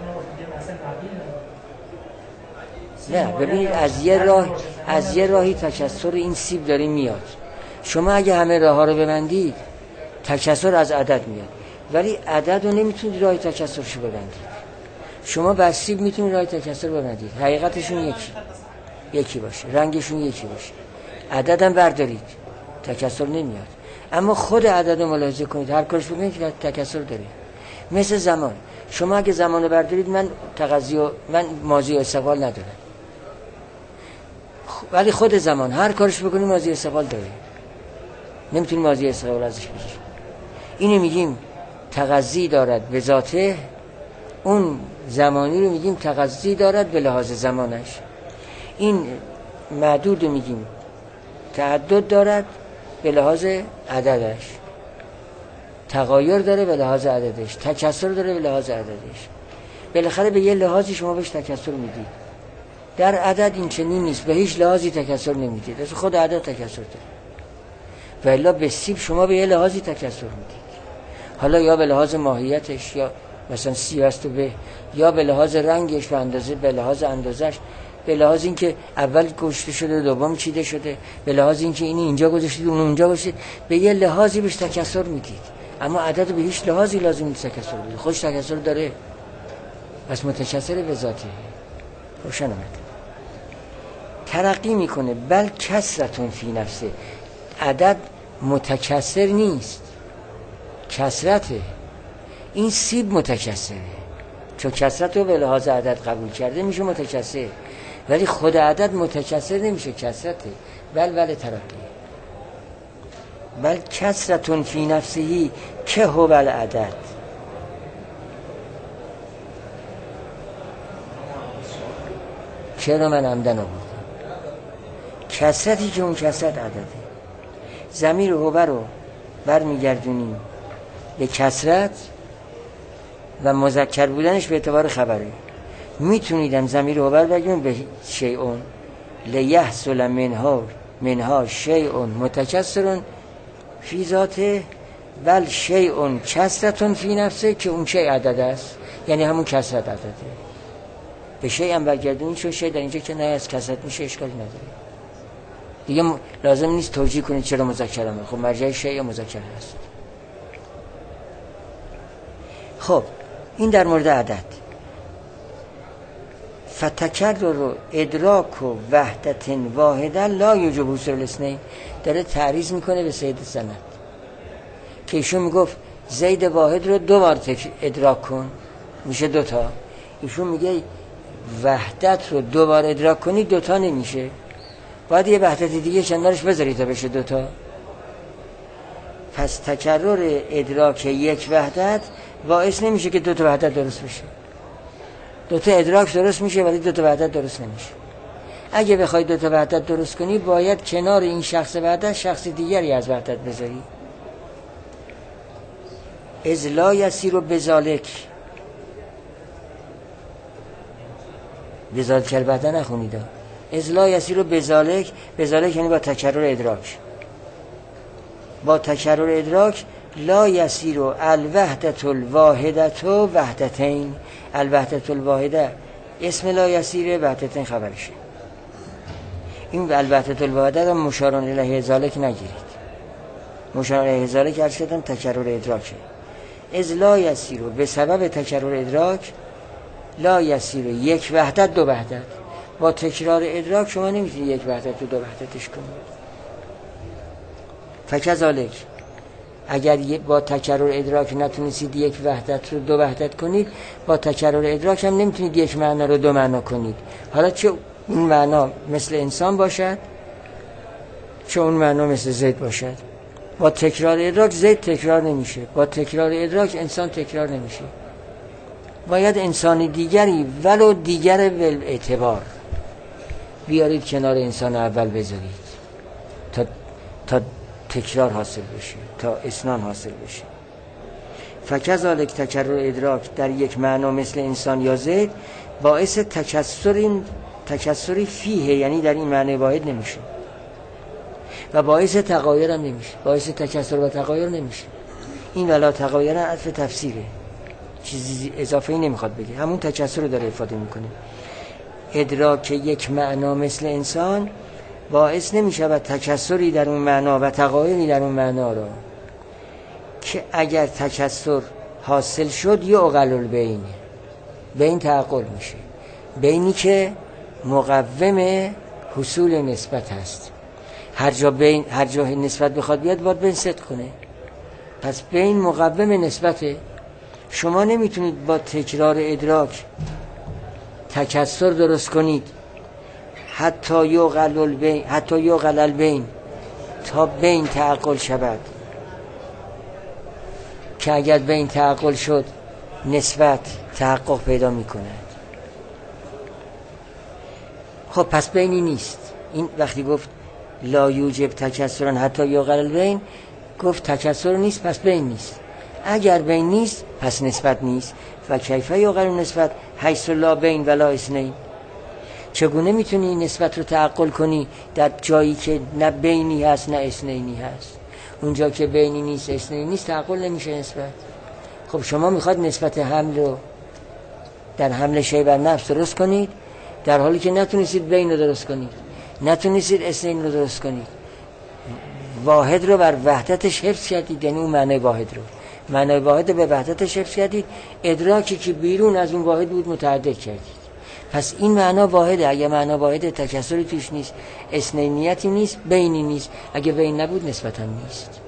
نه ببینید از یه راه از یه راهی تکسر این سیب داره میاد. شما اگه همه راه ها رو ببندید تکسر از عدد میاد، ولی عدد رو نمیتونید راه تکسرشو ببندید. شما بر سیب میتونید راه تکسر ببندید، حقیقتشون یکی یکی باشه، رنگشون یکی باشه، عددم بردارید تکسر نمیاد. اما خود عدد رو ملاحظه کنید، هر کارش بکنید که تکسر داره. مثل زمان، شما اگه زمان رو بردارید من تقاضی و من ماضی و استقبال ندارم، ولی خود زمان هر کارش بکنید ماضی و استقبال داره، نمیتونید ماضی و استقبال ازش بگیرید. اینو میگیم تقاضی دارد به ذاته، اون زمانی رو میگیم تقاضی دارد به لحاظ زمانش. این معدود رو میگیم تعدد دارد به لحاظ عددش، تغایر داره به لحاظ عددش، تکسر داره به لحاظ عددش. بالاخره به یه لحاظی شما بهش تکسر میدید. در عدد این چنین نیست، به هیچ لحاظی تکسر نمیدید، از خود عدد تکسر داره. و الا به سیب شما به یه لحاظی تکسر میدید، حالا یا به لحاظ ماهیتش، یا مثلا سیب است و به، یا به لحاظ رنگش به اندازه، به لحاظ اندازش، به لحاظ اینکه اول گشته شده دوم چیده شده، به لحاظ اینکه اینی اینجا گذاشتید اون اونجا گذاشتید، به یه لحاظی بهش تکسر میدید. اما عدد به هیچ لحاظی لازم نیست تکسر بدید، خودش تکسر داره، پس متکسر به ذاته. روشن آمد. ترقی میکنه، بل کسرتون فی نفسه، عدد متکسر نیست، کسرته. این سیب متکسره، چون کسرت رو به لحاظ عدد قبول کرده میشه متکسر، ولی خود عدد متکسر نمیشه، کسرته. بل بل ترقی، بل کسرتون فی نفسهی که هو بل عدد. چرا من عمدن آوردم؟ کسرتی که اون کسرت عدده. ضمیر هو رو برمیگردونیم به کسرت و مذکر بودنش به اعتبار خبره. میتونیدم ضمیر هو بگیم به شیئون لیحصل منها منها شیئون متکسرون فی ذاته، بل شیئون کسرتون فی نفسه، که اون شیء عدد است، یعنی همون کسرت عدده. به شیء هم برگردونید، چون شیء در اینجا که نه از کسرت میشه اشکالی نداره دیگه. لازم نیست توجیه کنید چرا مذکرمه، خب مرجع شیء مذکر هست. خب این در مورد عدد. فتکرر ادراک و وحدت واحده لا یوجب حصول الاثنین. داره تعریض میکنه به سید سند که ایشون میگفت زید واحد رو دو بار ادراک کن میشه دوتا، ایشون میگه وحدت رو دو بار ادراک کنی دوتا نمیشه، باید یه وحدت دیگه چندانش بذاری تا بشه دوتا. پس تکرر ادراک یک وحدت باعث نمیشه که دوتا وحدت درست بشه. دوتا ادراک درست میشه ولی دوتا وحدت درست نمیشه. اگه بخوای دوتا وحدت درست کنی باید کنار این شخص وحدت شخص دیگری از وحدت بذاری. از لا یسیر و بذالک، بذالک البته نخونید، از لا یسیر و بذالک، بذالک یعنی با تکرر ادراک، با تکرر ادراک لا یسیر و الوحدت الواحدت و وحدتین. الوحدت الواحده اسم لا یسیر، وحدتین خبرشه. این الوحدت الواحده هم مشارون الیه ذالک نگیرید، مشارون الیه ذالک ارشدم تکرر ادراکه. از لا یسیر و به سبب تکرر ادراک لا یسیر یک وحدت دو وحدت. با تکرار ادراک شما نمیتونید یک وحدت رو دو وحدتش کنید. فکذالک اگر با تکرر ادراک نتونستید یک وحدت رو دو وحدت کنید، با تکرر ادراک هم نمیتونید یک معنا رو دو معنا کنید. حالا چه اون معنا مثل انسان باشد، چه اون معنا مثل زید باشد، با تکرار ادراک زید تکرار نمیشه، با تکرار ادراک انسان تکرار نمیشه. باید انسان دیگری ولو دیگر بل اعتبار بیارید کنار انسان اول بذارید تا تا تکرار حاصل بشه، تا اسنان حاصل بشه. فکذالک تکرر ادراک در یک معنا مثل انسان یا زید باعث تکسر تکسری فیه، یعنی در این معنی واحد نمیشه و باعث تغایر هم نمیشه، باعث تکسر و تغایر نمیشه. این ولا تغایر عطف تفسیره، چیزی اضافه ای نمیخواد بگه، همون تکسر رو داره افاده میکنه. ادراک یک معنا مثل انسان باعث نمیشه و تکسری در اون معنا و تغایری در اون معنا را که اگر تکسر حاصل شد یا اقل البین، بین تعقل میشه، بینی که مقوم حصول نسبت هست. هر جا بین هر جا نسبت بخواد بیاد باید بین صدق کنه، پس بین مقوم نسبته. شما نمیتونید با تکرار ادراک تکسر درست کنید حتی یقل البین، حتی یقل البین، تا بین تعقل شود، که اگر بین تعقل شد نسبت تحقق پیدا میکند. خب پس بینی نیست. این وقتی گفت لا یوجب تکسرن حتی یقل البین، گفت تکسر نیست پس بین نیست. اگر بین نیست پس نسبت نیست. و کیفه یقل نسبت حیث لا بین ولا اثنین، چگونه میتونی این نسبت رو تعقل کنی در جایی که نه بینی هست نه اثنینی هست؟ اونجا که بینی نیست اثنینی نیست تعقل نمیشه نسبت. خب شما میخواد نسبت حمل رو در حمل شی بر نفس درست کنید در حالی که نتونستید بین رو درست کنید، نتونستید اثنین رو درست کنید. واحد رو بر وحدتش حفظ کردید، یعنی اون معنی واحد رو معنی واحد به وحدتش حفظ کردید، ادراکی که بیرون از اون واحد بود متعدد کردید. پس این معنا واحده. اگه معنا واحده تکسری توش نیست، اثنینیتی نیست، بینی نیست. اگه بین نبود نسبت هم نیست.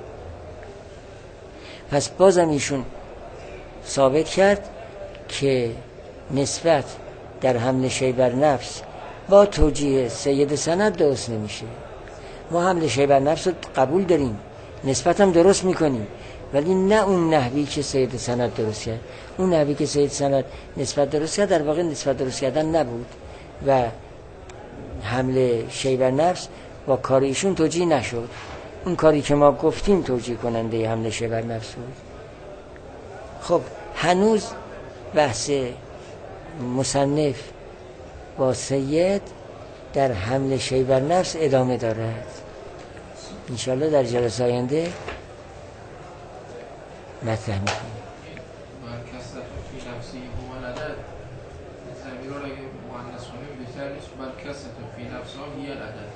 پس بازم ایشون ثابت کرد که نسبت در حمل شی بر نفس با توجیه سید سند درست نمیشه. ما حمل شی بر نفس رو قبول داریم، نسبت هم درست میکنیم، ولی نه اون نحوی که سید سند درست کرد. اون نحوی که سید سند نسبت درست کرد در واقع نسبت درست کردن نبود و حمل شی بر نفس با کار ایشون توجیه نشد. اون کاری که ما گفتیم توجیه کننده حمل شی بر نفس بود. خب هنوز بحث مصنف با سید در حمل شی بر نفس ادامه دارد. انشاءالله در جلسه آینده مطرح میکنیم. برکست فی نفسی هو العدد، زمیر رو اگه مؤنث کنیم بهتر نیست برکست فی نفسها هی العدد،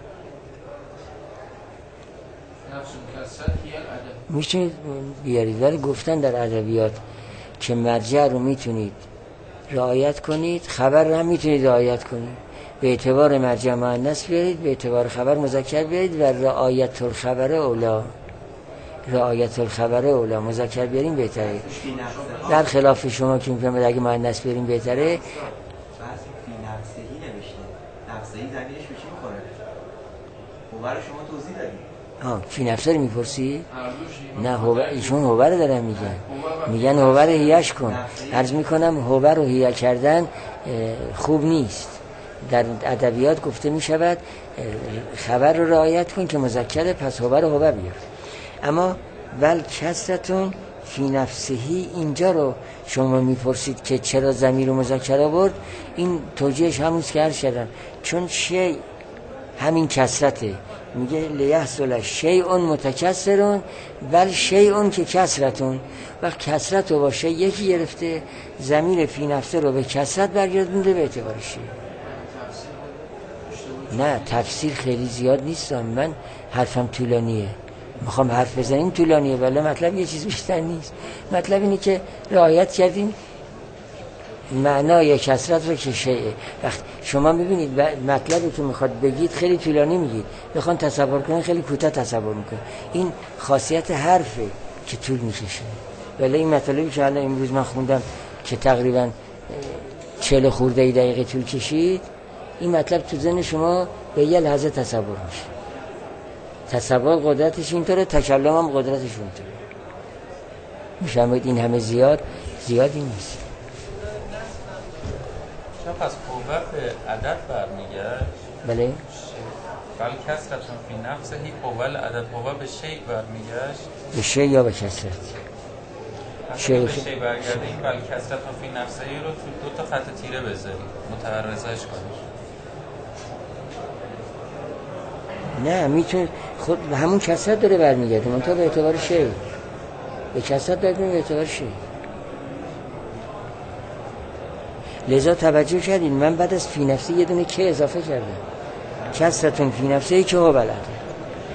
نفس کسرت هی العدد میتونید بیارید، ولی گفتن در ادبیات که مرجع رو میتونید رعایت کنید، خبر رو هم میتونید رعایت کنید. به اعتبار مرجع مؤنث بیارید، به اعتبار خبر مذکر بیارید و رعایت الخبر اولا، رعایت الخبر اولا مذکر بیاریم بهتره. در خلاف شما که میگم اگه مؤنث بیاریم بهتره. بعضی فی نفسهی نوشته، نفسهی زمینش به چی میخوره؟ هوبر رو شما توضیح دادید. ها فی نفسه رو میپرسی؟ نه هوبر، ایشون هوبر رو دارن میگن، میگن هوبر هیاش کن. عرض میکنم هوبر رو هیا کردن خوب نیست. در ادبیات گفته میشود خبر رو رعایت کن که مذکره، پس هوبر رو هوبر بیار. اما ول کسرتون فی نفسهی، اینجا رو شما میپرسید که چرا ضمیر مذکر آورد. این توجیهش همونست که عرض کردم، چون شی همین کسرته. میگه لیحصل شیء متکسرون بل شیء که کسرتون. وقت کسرت رو با شی یکی گرفته، ضمیر فی نفسه رو به کسرت برگردونده به اعتبار شی. نه تفسیر خیلی زیاد نیستم، من حرفم طولانیه، میخوام حرف بزنیم طولانیه، ولی مطلب یه چیز بیشتر نیست. مطلب اینه که رعایت کردیم معنای کسرت رو که شیعه. وقت شما ببینید مطلبی که میخواد بگید خیلی طولانی میگید، میخوان تصور کنن خیلی کوتاه تصور میکنن. این خاصیت حرفه که طول میکشه. ولی این مطلبی که الان امروز من خوندم که تقریبا چهل خورده دقیقه طول کشید، این مطلب تو ذهن شما به یه لحظه تصور میشه. تصور قدرتش اینطوره، تکلم هم قدرتش اونطوره. میفهمید این همه زیاد زیادی نیست. چرا پس قوه به عدد برمیگرد؟ بله بل کسرتون فی نفسه هی قوه العدد، قوه به شیء برمیگشت، به شیء یا به کسرت؟ شیء به شیء برگرده. این بل کسرتون فی نفسه هی رو تو دو تا خط تیره بذارید متعرضش کنید. نه میتونه خود همون کسرت داره برمیگرده، منتها به اعتبار شیء، به کسرت برمیگرده به اعتبار شیء. لذا توجه کردین من بعد از فی نفسی یه دونه که اضافه کردم، کسرتون فی نفسی که هو بلد.